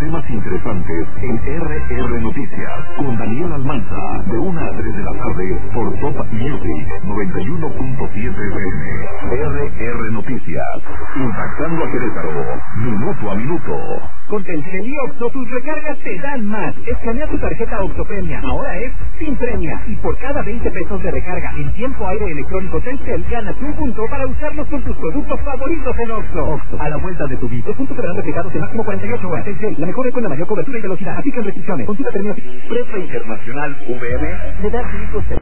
temas interesantes en RR Noticias con Daniel Almanza de 1 a 3 de la tarde por Top Music 91.7 FM. RR Noticias, impactando a Querétaro, minuto a minuto. Con Telcel y Oxxo, tus recargas te dan más. Escanea tu tarjeta Oxxo Premia, ahora es sin premia. Y por cada 20 pesos de recarga en tiempo aire electrónico Telcel, ganas un punto para usarlos con tus productos favoritos en Oxxo. Oxxo, a la vuelta de tu vida. Los puntos serán replicados en máximo 48 horas. Telcel, la mejor red con la mayor cobertura y velocidad. Aplican restricciones. Consulta términos. Prepa Internacional VM Le da 5